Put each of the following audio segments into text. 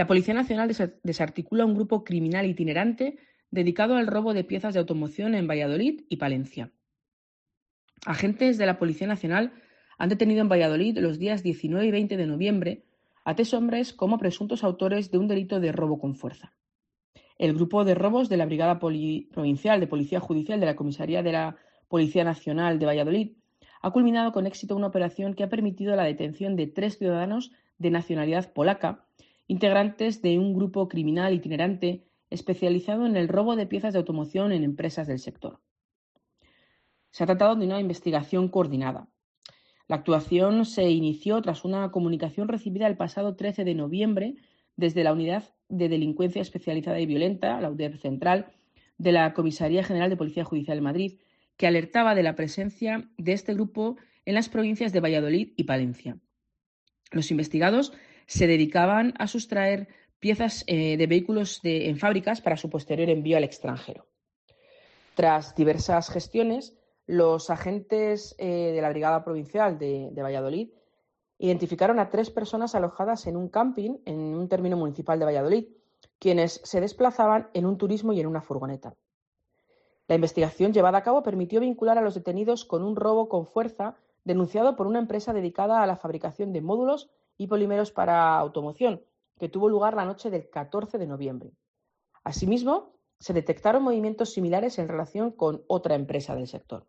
La Policía Nacional desarticula un grupo criminal itinerante dedicado al robo de piezas de automoción en Valladolid y Palencia. Agentes de la Policía Nacional han detenido en Valladolid los días 19 y 20 de noviembre a 3 hombres como presuntos autores de un delito de robo con fuerza. El grupo de robos de la Brigada Provincial de Policía Judicial de la Comisaría de la Policía Nacional de Valladolid ha culminado con éxito una operación que ha permitido la detención de 3 ciudadanos de nacionalidad polaca, integrantes de un grupo criminal itinerante especializado en el robo de piezas de automoción en empresas del sector. Se ha tratado de una investigación coordinada. La actuación se inició tras una comunicación recibida el pasado 13 de noviembre desde la Unidad de Delincuencia Especializada y Violenta, la UDEV Central, de la Comisaría General de Policía Judicial de Madrid, que alertaba de la presencia de este grupo en las provincias de Valladolid y Palencia. Los investigados se dedicaban a sustraer piezas de vehículos en fábricas para su posterior envío al extranjero. Tras diversas gestiones, los agentes de la Brigada Provincial de Valladolid identificaron a 3 personas alojadas en un camping en un término municipal de Valladolid, quienes se desplazaban en un turismo y en una furgoneta. La investigación llevada a cabo permitió vincular a los detenidos con un robo con fuerza denunciado por una empresa dedicada a la fabricación de módulos y polímeros para automoción, que tuvo lugar la noche del 14 de noviembre. Asimismo, se detectaron movimientos similares en relación con otra empresa del sector.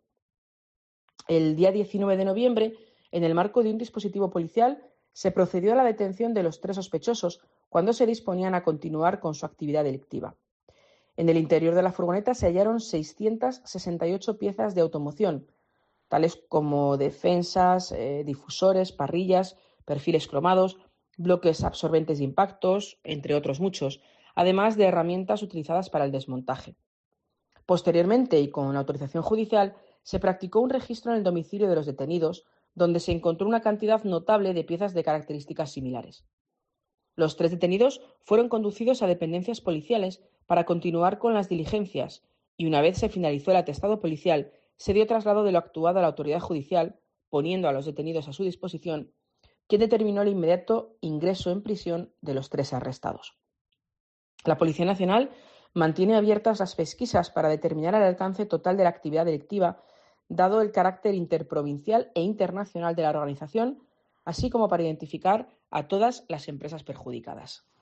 El día 19 de noviembre, en el marco de un dispositivo policial, se procedió a la detención de los 3 sospechosos cuando se disponían a continuar con su actividad delictiva. En el interior de la furgoneta se hallaron 668 piezas de automoción, tales como defensas, difusores, parrillas, perfiles cromados, bloques absorbentes de impactos, entre otros muchos, además de herramientas utilizadas para el desmontaje. Posteriormente, y con autorización judicial, se practicó un registro en el domicilio de los detenidos, donde se encontró una cantidad notable de piezas de características similares. Los 3 detenidos fueron conducidos a dependencias policiales para continuar con las diligencias y, una vez se finalizó el atestado policial, se dio traslado de lo actuado a la autoridad judicial, poniendo a los detenidos a su disposición, quien determinó el inmediato ingreso en prisión de los 3 arrestados. La Policía Nacional mantiene abiertas las pesquisas para determinar el alcance total de la actividad delictiva, dado el carácter interprovincial e internacional de la organización, así como para identificar a todas las empresas perjudicadas.